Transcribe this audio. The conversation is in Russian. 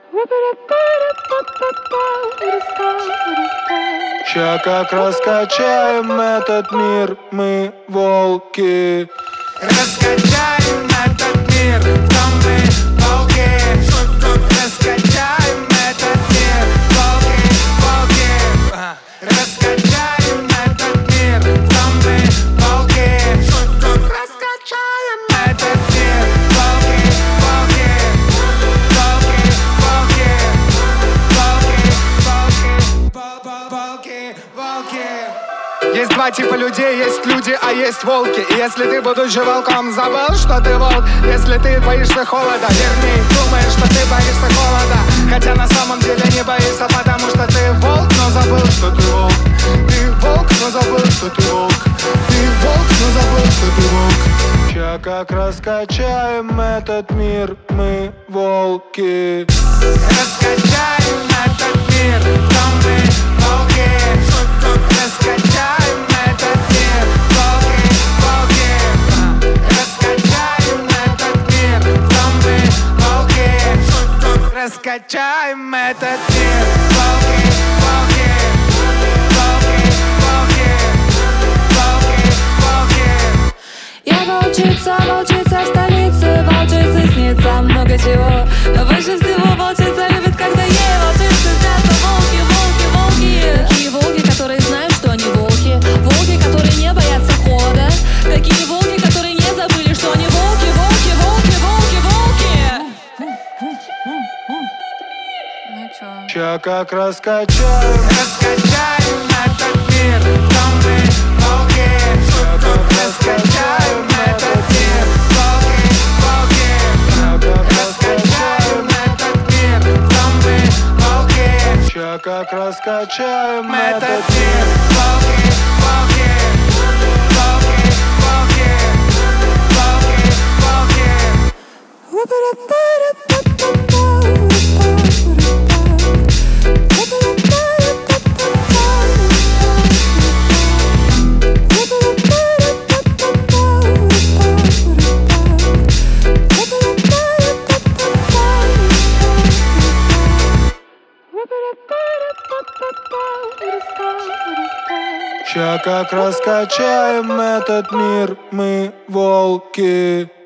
Ща как раскачаем этот мир, мы волки. Раскачаем этот мир, там мы волки. Раскачаем этот мир, волки, волки. Раскачаем этот мир, там мы волки. Раскачаем этот мир, волки, волки. Волки, волки. Волки, волки, волки. Есть два типа людей, есть люди, а есть волки. И если ты, будучи волком, забыл, что ты волк, если ты боишься холода, вернее, думаешь, что ты боишься холода, хотя на самом деле не боишься, потому что ты волк, но забыл, что ты волк. Ты волк, но забыл, что ты волк. Ты волк, но забыл, что ты волк. Ща как раскачаем этот мир, мы волки. Раскачаем этот мир, там мы волки. Раскачаем этот мир, волки, волки. Раскачаем этот мир, там мы волки. Раскачаем этот мир, волки, волки. Волки, волки. Волки, волки. Я волчица, волчица в столице, волчице снится много чего, но больше всего волчица любит, когда ей волчицы снятся волки, волки, волки. Такие волки, которые знают, что они волки, волки, которые не боятся холода, такие волки, которые не забыли, что они волки, волки, волки, волки, волки. Ну чё? Ща как раскачаем. Раскачаем этот мир, там мы волки. Раскачаем этот мир, волки, волки. Раскачаем этот мир, там мы волки. Ща как раскачаем Этот мир, волки, волки. Волки, волки. Волки, волки. Ща как раскачаем этот мир, мы волки.